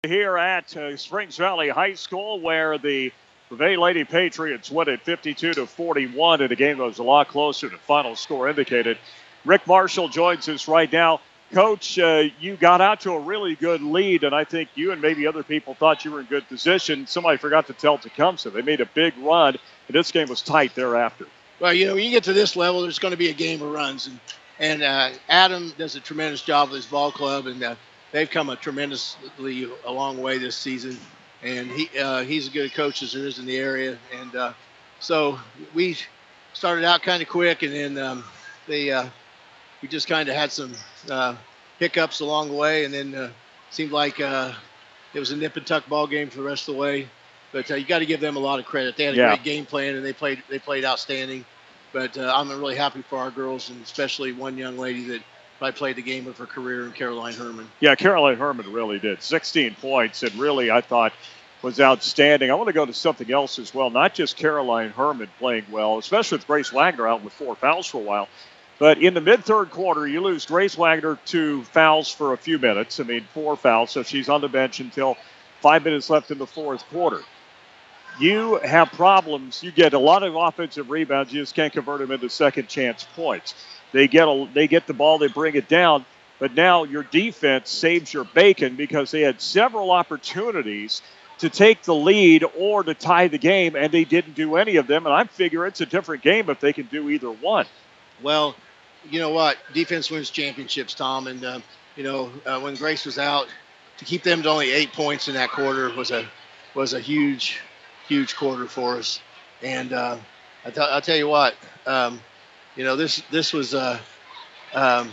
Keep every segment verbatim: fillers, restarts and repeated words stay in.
Here at uh, Springs Valley High School, where the Bay Lady Patriots win it fifty-two to forty-one in a game that was a lot closer than final score indicated. Rick Marshall joins us right now. Coach, uh, you got out to a really good lead, and I think you and maybe other people thought you were in good position. Somebody forgot to tell Tecumseh. They made a big run, and this game was tight thereafter. Well, you know, when you get to this level, there's going to be a game of runs, and and uh, Adam does a tremendous job with his ball club, and uh, they've come a tremendously a long way this season. And he uh, he's as good a coach as there is in the area, and uh, so we started out kind of quick, and then um, they uh, we just kind of had some uh, hiccups along the way, and then uh, seemed like uh, it was a nip and tuck ball game for the rest of the way. But uh, you got to give them a lot of credit. They had a Yeah. great game plan, and they played they played outstanding. But uh, I'm really happy for our girls, and especially one young lady that probably played the game of her career, in Caroline Herman. Yeah, Caroline Herman really did. sixteen points, and really, I thought, was outstanding. I want to go to something else as well. Not just Caroline Herman playing well, especially with Grace Wagner out with four fouls for a while. But in the mid-third quarter, you lose Grace Wagner to fouls for a few minutes. I mean, four fouls, so she's on the bench until five minutes left in the fourth quarter. You have problems. You get a lot of offensive rebounds. You just can't convert them into second chance points. They get a, they get the ball, they bring it down, but now your defense saves your bacon because they had several opportunities to take the lead or to tie the game, and they didn't do any of them. And I figure it's a different game if they can do either one. Well, you know what? Defense wins championships, Tom. And, uh, you know, uh, when Grace was out, to keep them to only eight points in that quarter was a was a huge, huge quarter for us. And uh, I t- I'll tell you what, um, you know, this this was a um,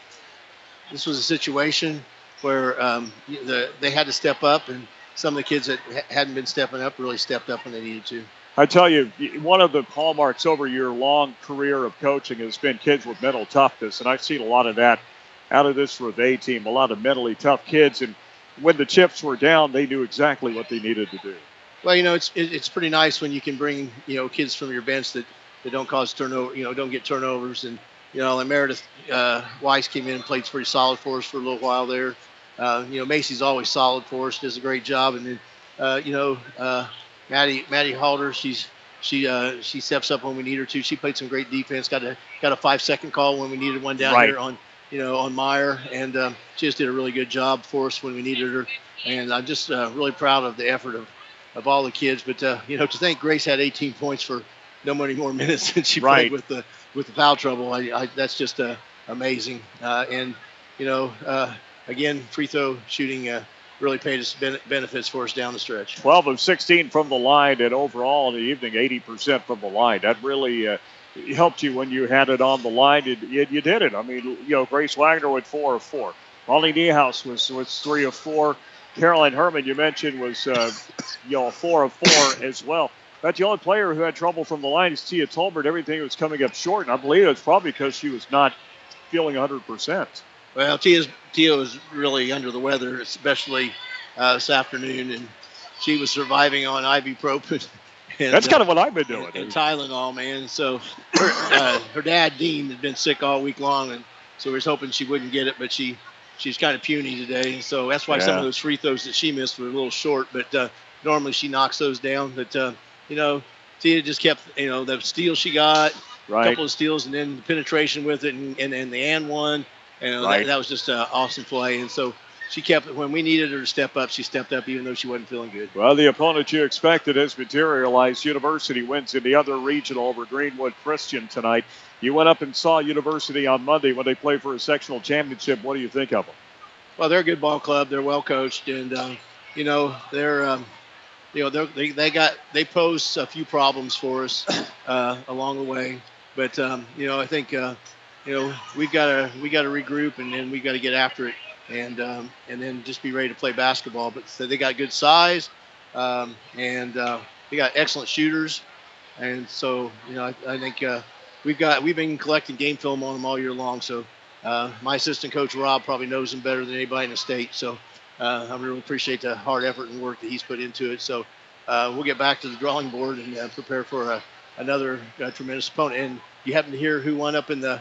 this was a situation where um, the they had to step up, and some of the kids that ha- hadn't been stepping up really stepped up when they needed to. I tell you, one of the hallmarks over your long career of coaching has been kids with mental toughness, and I've seen a lot of that out of this Reve team, a lot of mentally tough kids, and when the chips were down, they knew exactly what they needed to do. Well, you know, it's it, it's pretty nice when you can bring, you know, kids from your bench that, that don't cause turnover, you know, don't get turnovers. And, you know, like Meredith uh, Weiss came in and played pretty solid for us for a little while there. Uh, you know, Macy's always solid for us, does a great job. And then, uh, you know, uh, Maddie Maddie Halder, she's she uh, she steps up when we need her to. She played some great defense. Got a got a five second call when we needed one down Right. here on you know on Meyer, and um, she just did a really good job for us when we needed her. And I'm just uh, really proud of the effort of, of all the kids. But uh, you know, to think Grace had eighteen points for no many more minutes than she Right. played with the with the foul trouble, I, I that's just uh, amazing. Uh, and you know, uh, again, free throw shooting. Uh, really paid us ben- benefits for us down the stretch. twelve of sixteen from the line, and overall in the evening, eighty percent from the line. That really uh, helped you when you had it on the line. It, you, you did it. I mean, you know, Grace Wagner went four of four. Molly Niehaus was, was three of four. Caroline Herman, you mentioned, was uh, you know four of four as well. But the only player who had trouble from the line is Tia Tolbert. Everything was coming up short, and I believe it's probably because she was not feeling one hundred percent. Well, Tia's, Tia was really under the weather, especially uh, this afternoon, and she was surviving on ibuprofen. And, That's kind uh, of what I've been doing. and, and Tylenol, man. So her, uh, her dad, Dean, had been sick all week long, and so we was hoping she wouldn't get it, but she she's kind of puny today. And so that's why some Yeah. of those free throws that she missed were a little short, but uh, normally she knocks those down. But, uh, you know, Tia just kept, you know, the steal she got, a Right. couple of steals, and then the penetration with it, and, and, and the and one. And Right. that, that was just an awesome play. And so she kept, when we needed her to step up, she stepped up even though she wasn't feeling good. Well, the opponent you expected has materialized. University wins in the other regional over Greenwood Christian tonight. You went up and saw University on Monday when they played for a sectional championship. What do you think of them? Well, they're a good ball club. They're well coached, and um, you know they're, um, you know they're, they they got they posed a few problems for us uh, along the way, but um, you know I think uh, you know we've got to we got to regroup, and then we got to get after it, and um, and then just be ready to play basketball. But so they got good size, um, and uh, they got excellent shooters, and so you know I, I think uh, we've got we've been collecting game film on them all year long, so. Uh, my assistant coach Rob probably knows him better than anybody in the state, so uh, I really appreciate the hard effort and work that he's put into it. So uh, we'll get back to the drawing board and uh, prepare for a, another uh, tremendous opponent. And you happen to hear who won up in the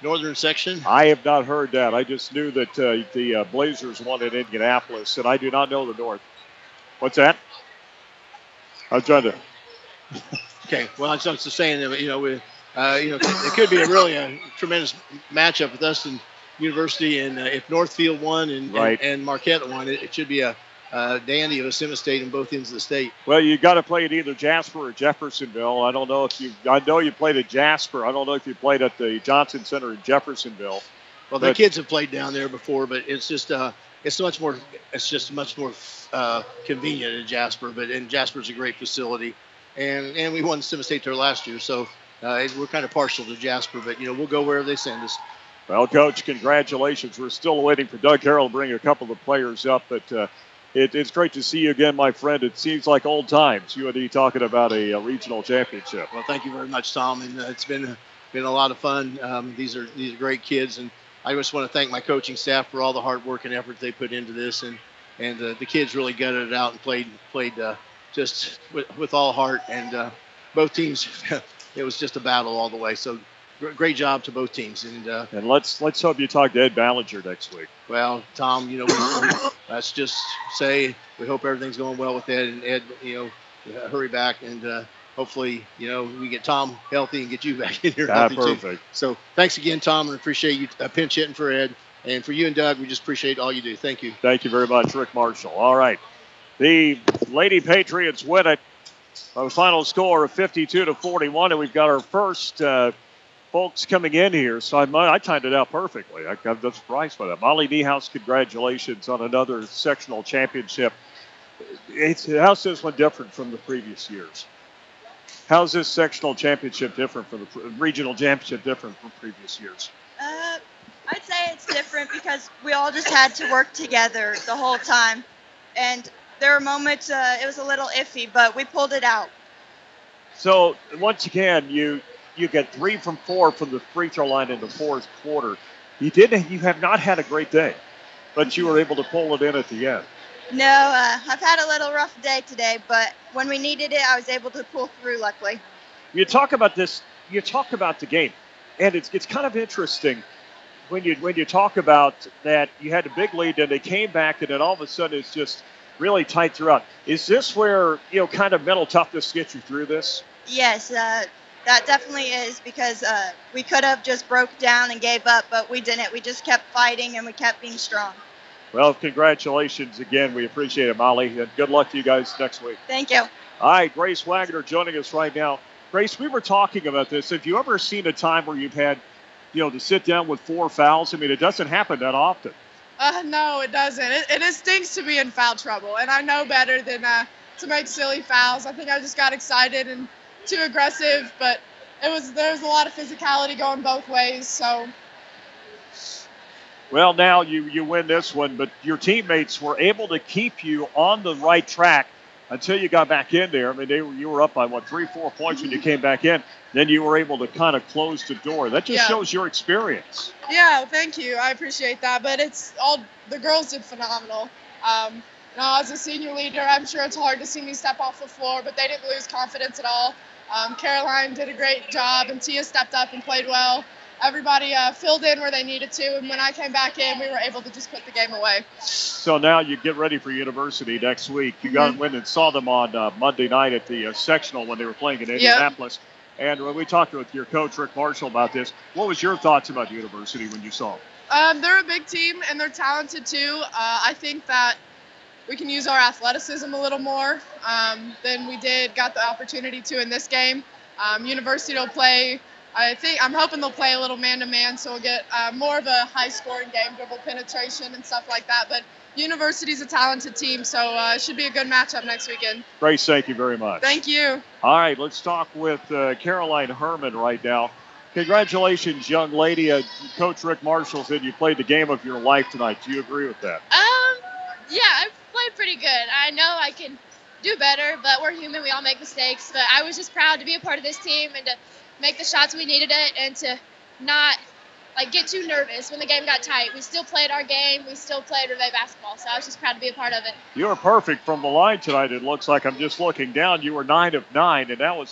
Northern section. I have not heard that. I just knew that uh, the uh, Blazers won in Indianapolis, and I do not know the North. What's that? I'm trying to. Okay. Well, I was just saying that, you know, we, uh, you know, it could be a really a tremendous matchup with us and University, and uh, if Northfield won and, right. and, and Marquette won, it, it should be a uh, dandy of a semi-state in both ends of the state. Well, you got to play at either Jasper or Jeffersonville. I don't know if you. I know you played at Jasper. I don't know if you played at the Johnson Center in Jeffersonville. Well, the kids have played down there before, but it's just uh, it's much more. It's just much more uh, convenient in Jasper. But and Jasper's a great facility, and and we won semi-state there last year, so uh, we're kind of partial to Jasper. But you know, we'll go wherever they send us. Well, Coach, congratulations. We're still waiting for Doug Harrell to bring a couple of players up, but uh, it, it's great to see you again, my friend. It seems like old times, you and he talking about a, a regional championship. Well, thank you very much, Tom, and uh, it's been been a lot of fun. Um, these are these are great kids, and I just want to thank my coaching staff for all the hard work and effort they put into this, and and uh, the kids really gutted it out and played played uh, just with, with all heart, and uh, both teams, it was just a battle all the way. So. Great job to both teams, and uh, and let's let's hope you talk to Ed Ballinger next week. Well, Tom, you know, we, we, let's just say we hope everything's going well with Ed, and Ed, you know, uh, hurry back, and uh, hopefully, you know, we get Tom healthy and get you back in here ah, healthy perfect. too. So, thanks again, Tom, and appreciate you uh, pinch hitting for Ed, and for you and Doug, we just appreciate all you do. Thank you. Thank you very much, Rick Marshall. All right, the Lady Patriots win it. A final score of fifty-two to forty-one, and we've got our first. Uh, Folks coming in here, so I, I timed it out perfectly. I, I'm just surprised by that. Molly Niehaus, congratulations on another sectional championship. It's, how's this one different from the previous years? How's this sectional championship different from the regional championship different from previous years? Uh, I'd say it's different because we all just had to work together the whole time, and there were moments uh, it was a little iffy, but we pulled it out. So once again, you. You get three from four from the free throw line in the fourth quarter. You didn't. You have not had a great day, but you were able to pull it in at the end. No, uh, I've had a little rough day today, but when we needed it, I was able to pull through. Luckily. You talk about this. You talk about the game, and it's it's kind of interesting when you when you talk about that you had a big lead and they came back, and then all of a sudden it's just really tight throughout. Is this where you know kind of mental toughness gets you through this? Yes. Uh, That definitely is because uh, we could have just broke down and gave up, but we didn't. We just kept fighting and we kept being strong. Well, congratulations again. We appreciate it, Molly, and good luck to you guys next week. Thank you. All right, Grace Wagner joining us right now. Grace, we were talking about this. Have you ever seen a time where you've had, you know, to sit down with four fouls? I mean, it doesn't happen that often. Uh, no, it doesn't. It, it, it stinks to be in foul trouble, and I know better than uh, to make silly fouls. I think I just got excited and too aggressive, but it was there was a lot of physicality going both ways. So, well, now you you win this one, but your teammates were able to keep you on the right track until you got back in there. I mean, they were you were up by what three, four points when you came back in. Then you were able to kind of close the door. That just yeah. shows your experience. Yeah, thank you. I appreciate that. But it's all the girls did phenomenal. Um, now, as a senior leader, I'm sure it's hard to see me step off the floor, but they didn't lose confidence at all. Um, Caroline did a great job, and Tia stepped up and played well. Everybody uh, filled in where they needed to, and when I came back in, we were able to just put the game away. So now you get ready for University next week. You mm-hmm. got went and saw them on uh, Monday night at the uh, sectional when they were playing in Indianapolis. Yep. And when we talked with your coach, Rick Marshall, about this, what was your thoughts about University when you saw them? Um, they're a big team, and they're talented too. Uh, I think that we can use our athleticism a little more um, than we did, got the opportunity to in this game. Um, University will play, I think, I'm hoping they'll play a little man-to-man, so we'll get uh, more of a high-scoring game, dribble penetration and stuff like that. But University's a talented team, so uh, it should be a good matchup next weekend. Grace, thank you very much. Thank you. All right, let's talk with uh, Caroline Herman right now. Congratulations, young lady. Uh, Coach Rick Marshall said you played the game of your life tonight. Do you agree with that? Um, yeah, I played pretty good. I know I can do better, but we're human. We all make mistakes. But I was just proud to be a part of this team and to make the shots we needed it and to not like get too nervous when the game got tight. We still played our game. We still played relay basketball. So I was just proud to be a part of it. You were perfect from the line tonight. It looks like I'm just looking down. You were nine of nine, and that was a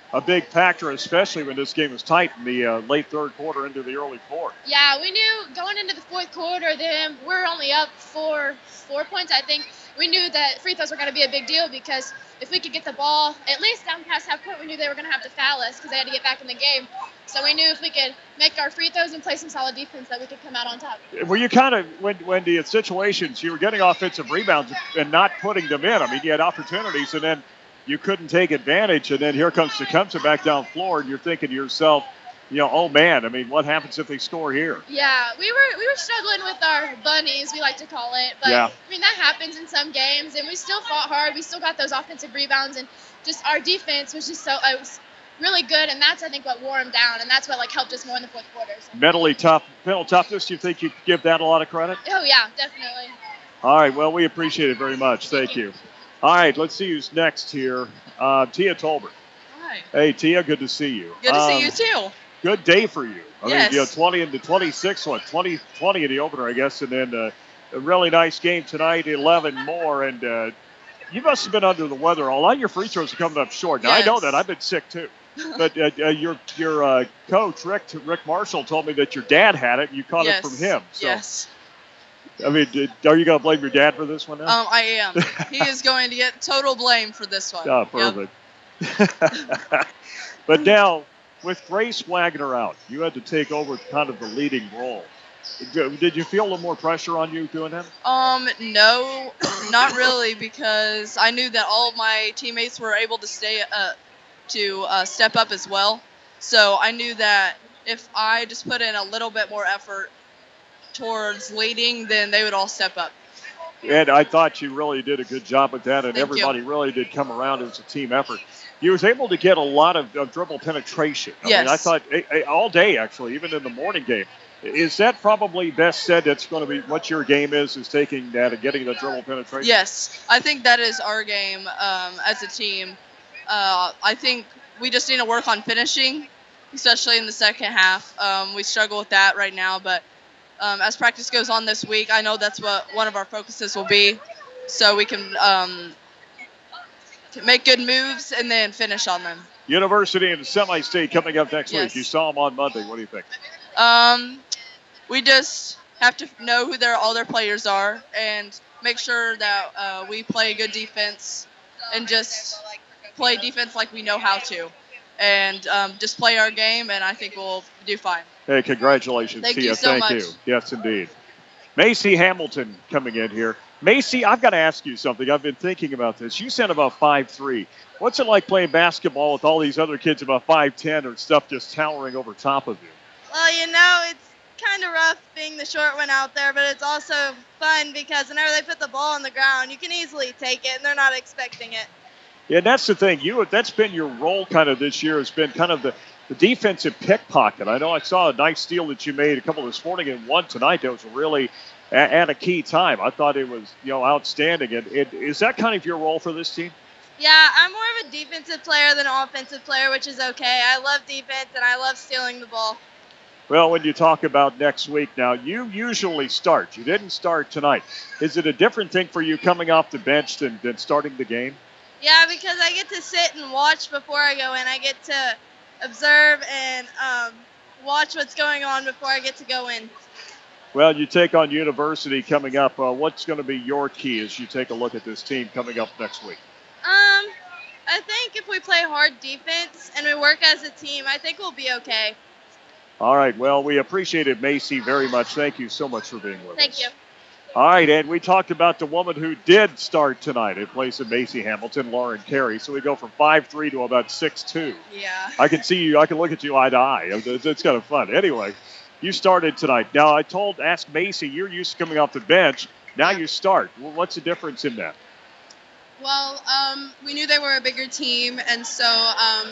a big factor, especially when this game was tight in the uh, late third quarter into the early fourth. Yeah, we knew going into the fourth quarter that we're only up four four points, I think. We knew that free throws were going to be a big deal because if we could get the ball at least down past half court, we knew they were going to have to foul us because they had to get back in the game. So we knew if we could make our free throws and play some solid defense that we could come out on top. Were you kind of, when, when the situations, you were getting offensive rebounds and not putting them in? I mean, you had opportunities and then you couldn't take advantage, and then here comes Tecumseh back down floor, and you're thinking to yourself, you know, oh man, I mean, what happens if they score here? Yeah, we were we were struggling with our bunnies, we like to call it. But yeah. I mean, that happens in some games, and we still fought hard. We still got those offensive rebounds, and just our defense was just so it was really good, and that's I think what wore them down, and that's what like helped us more in the fourth quarter. So. Mentally tough, mental toughness. You think you could give that a lot of credit? Oh yeah, definitely. All right, well, we appreciate it very much. Thank, Thank you. you. All right, let's see who's next here. Uh, Tia Tolbert. Hi. Hey, Tia, good to see you. Good to um, see you too. Good day for you. I yes. mean, you know, twenty into twenty-six, what, twenty, twenty in the opener, I guess, and then uh, a really nice game tonight, eleven more, and uh, you must have been under the weather. A lot of your free throws are coming up short. Now, yes. I know that. I've been sick, too. But uh, uh, your your uh, coach, Rick Rick Marshall, told me that your dad had it, and you caught yes. it from him. So, yes. I mean, did, are you going to blame your dad for this one now? Um, I am. He is going to get total blame for this one. Oh, perfect. Yep. But now, with Grace Wagner out, you had to take over kind of the leading role. Did you feel a little more pressure on you doing that? Um, no, not really, because I knew that all of my teammates were able to stay uh, to uh, step up as well. So I knew that if I just put in a little bit more effort towards leading, then they would all step up. And I thought you really did a good job with that, and Thank everybody you. really did come around. It was a team effort. You was able to get a lot of, of dribble penetration. I yes. mean, I thought eh, eh, all day, actually, even in the morning game. Is that probably best said that's going to be what your game is, is taking that and getting the dribble penetration? Yes, I think that is our game um, as a team. Uh, I think we just need to work on finishing, especially in the second half. Um, we struggle with that right now, but um, as practice goes on this week, I know that's what one of our focuses will be, so we can um, make good moves and then finish on them. University and semi-state coming up next yes. week. You saw them on Monday. What do you think? Um, we just have to know who their all their players are and make sure that uh, we play good defense and just play defense like we know how to, and um, just play our game, and I think we'll do fine. Hey, congratulations, Thank Tia. you so Thank much. you. Yes, indeed. Macy Hamilton coming in here. Macy, I've got to ask you something. I've been thinking about this. You sent about five three. What's it like playing basketball with all these other kids about five ten or stuff just towering over top of you? Well, you know, it's kind of rough being the short one out there, but it's also fun because whenever they put the ball on the ground, you can easily take it, and they're not expecting it. Yeah, that's the thing. You that's been your role kind of this year. Has been kind of the, the defensive pickpocket. I know I saw a nice steal that you made a couple this morning and one tonight that was really at, at a key time. I thought it was you know outstanding. And it, is that kind of your role for this team? Yeah, I'm more of a defensive player than an offensive player, which is okay. I love defense, and I love stealing the ball. Well, when you talk about next week now, you usually start. You didn't start tonight. Is it a different thing for you coming off the bench than, than starting the game? Yeah, because I get to sit and watch before I go in. I get to observe and um, watch what's going on before I get to go in. Well, you take on University coming up. Uh, what's going to be your key as you take a look at this team coming up next week? Um, I think if we play hard defense and we work as a team, I think we'll be okay. All right. Well, we appreciate it, Macy, very much. Thank you so much for being with Thank us. you. All right, and we talked about the woman who did start tonight in place of Macy Hamilton, Lauren Carey. So we go from five three to about six two. Yeah. I can see you. I can look at you eye to eye. It's, it's kind of fun. Anyway, you started tonight. Now, I told, ask Macy, you're used to coming off the bench. Now you start. Well, what's the difference in that? Well, um, we knew they were a bigger team, and so um,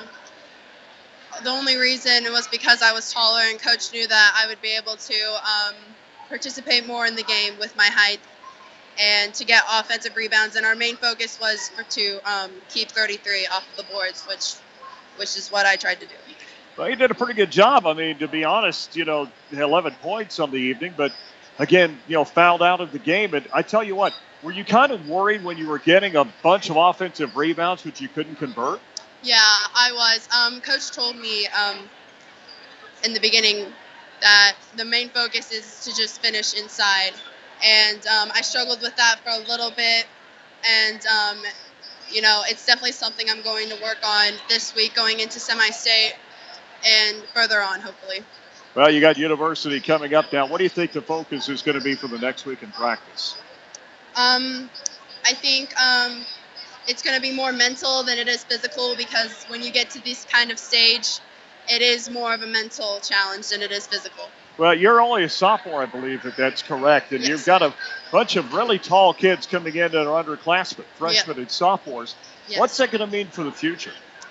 the only reason was because I was taller, and Coach knew that I would be able to um, participate more in the game with my height and to get offensive rebounds. And our main focus was for, to um, keep thirty-three off of the boards, which which is what I tried to do. Well, you did a pretty good job. I mean, to be honest, you know, eleven points on the evening, but again, you know, fouled out of the game. And I tell you what, were you kind of worried when you were getting a bunch of offensive rebounds, which you couldn't convert? Yeah, I was. Um, Coach told me um, in the beginning that the main focus is to just finish inside. And um, I struggled with that for a little bit. And, um, you know, it's definitely something I'm going to work on this week going into semi-state and further on, hopefully. Well, you got University coming up now. What do you think the focus is going to be for the next week in practice? Um, I think um, it's going to be more mental than it is physical because when you get to this kind of stage, it is more of a mental challenge than it is physical. Well, you're only a sophomore, I believe, if that's correct. And Yes. You've got a bunch of really tall kids coming in that are underclassmen, freshmen and sophomores. Yes. What's that going to mean for the future?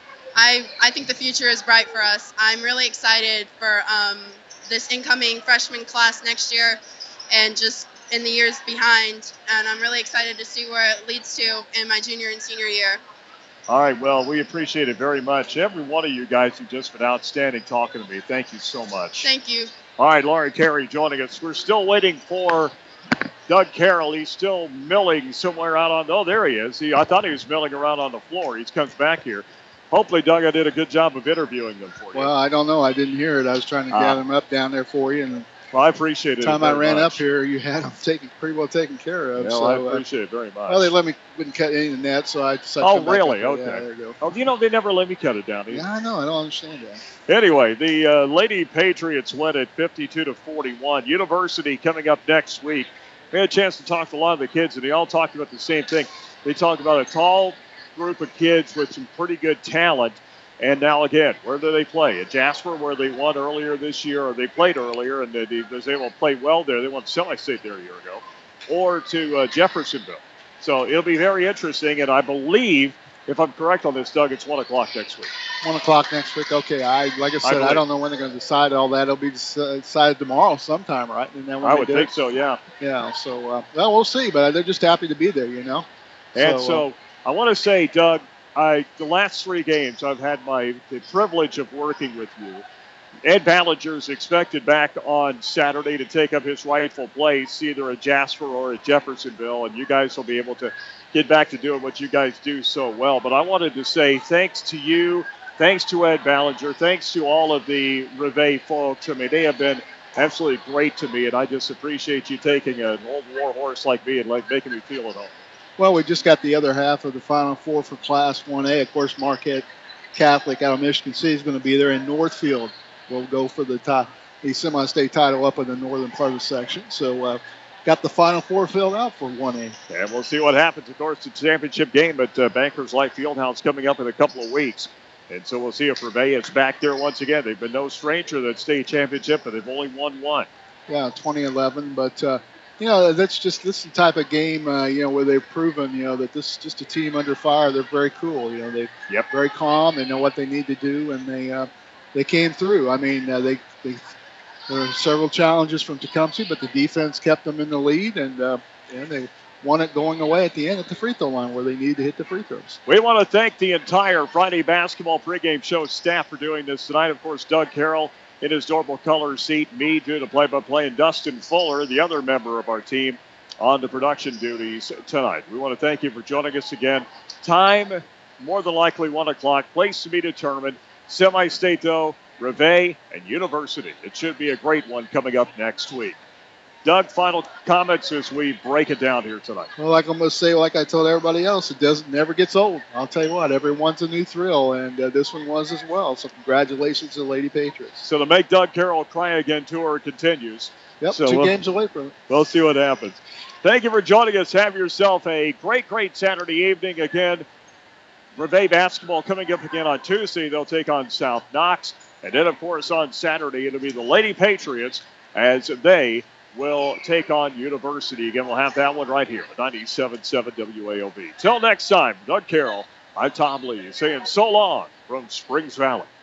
I, I think the future is bright for us. I'm really excited for um, this incoming freshman class next year and just in the years behind. And I'm really excited to see where it leads to in my junior and senior year. All right, well, we appreciate it very much. Every one of you guys have just been outstanding talking to me. Thank you so much. Thank you. All right, Laurie Carey joining us. We're still waiting for Doug Carroll. He's still milling somewhere out on, oh, there he is. He, I thought he was milling around on the floor. He comes back here. Hopefully, Doug, I did a good job of interviewing them for you. Well, I don't know. I didn't hear it. I was trying to Ah. gather them up down there for you. And well, I appreciate it. the time I very ran much. up here, you had them taken, pretty well taken care of. Well, so, I uh, appreciate it very much. well, they let me wouldn't cut any of the net, so I decided Oh, to come back really? up there. Okay. Yeah, there you go. Oh, you know, they never let me cut it down either. Yeah, I know. I don't understand that. Anyway, the uh, Lady Patriots win at fifty-two to forty-one. University coming up next week. We had a chance to talk to a lot of the kids, and they all talked about the same thing. They talked about a tall group of kids with some pretty good talent. And now again, where do they play? At Jasper, where they won earlier this year, or they played earlier, and they, they was able to play well there. They won semi-state there a year ago. Or to uh, Jeffersonville. So it'll be very interesting, and I believe, if I'm correct on this, Doug, it's one o'clock next week. One o'clock next week. Okay. I like I said, I, believe- don't know when they're going to decide all that. It'll be dec- decided tomorrow sometime, right? And then when I they would do think it, so, yeah. Yeah. So uh, well, we'll see. But they're just happy to be there, you know. And uh, so I want to say, Doug, I the last three games I've had my the privilege of working with you. Ed Ballinger is expected back on Saturday to take up his rightful place, either at Jasper or at Jeffersonville, and you guys will be able to get back to doing what you guys do so well. But I wanted to say thanks to you, thanks to Ed Ballinger, thanks to all of the Reveille folks. I mean, they have been absolutely great to me, and I just appreciate you taking an old war horse like me and like making me feel at home. Well, we just got the other half of the Final Four for Class one A. Of course, Marquette Catholic out of Michigan City is going to be there, and Northfield will go for the top, the semi-state title up in the northern part of the section. So, uh, got the Final Four filled out for one A. And we'll see what happens. Of course, the championship game at uh, Bankers Life Fieldhouse coming up in a couple of weeks. And so we'll see if Reveille is back there once again. They've been no stranger to that state championship, but they've only won one. Yeah, twenty eleven. But, uh, you know, that's just this is the type of game, uh, you know, where they've proven, you know, that this is just a team under fire. They're very cool. You know, they're Yep. very calm. They know what they need to do, and they uh, they came through. I mean, uh, they, they there were several challenges from Tecumseh, but the defense kept them in the lead, and, uh, and they won it going away at the end at the free throw line where they need to hit the free throws. We want to thank the entire Friday Basketball pregame show staff for doing this tonight. Of course, Doug Carroll in his Normal Colors seat, me doing the play-by-play, and Dustin Fuller, the other member of our team, on the production duties tonight. We want to thank you for joining us again. Time, more than likely one o'clock. Place to be determined. Semi-state, though, Reveille and University. It should be a great one coming up next week. Doug, final comments as we break it down here tonight. Well, like I'm going to say, like I told everybody else, it doesn't never gets old. I'll tell you what, everyone's a new thrill, and uh, this one was as well. So congratulations to the Lady Patriots. So the Make Doug Carroll Cry Again tour continues. Yep, So 2 we'll- games away from it. We'll see what happens. Thank you for joining us. Have yourself a great, great Saturday evening. Again, Reveille basketball coming up again on Tuesday. They'll take on South Knox. And then, of course, on Saturday, it'll be the Lady Patriots as they will take on University. Again, we'll have that one right here at ninety-seven point seven W A O B. Till next time, Doug Carroll, I'm Tom Lee saying so long from Springs Valley.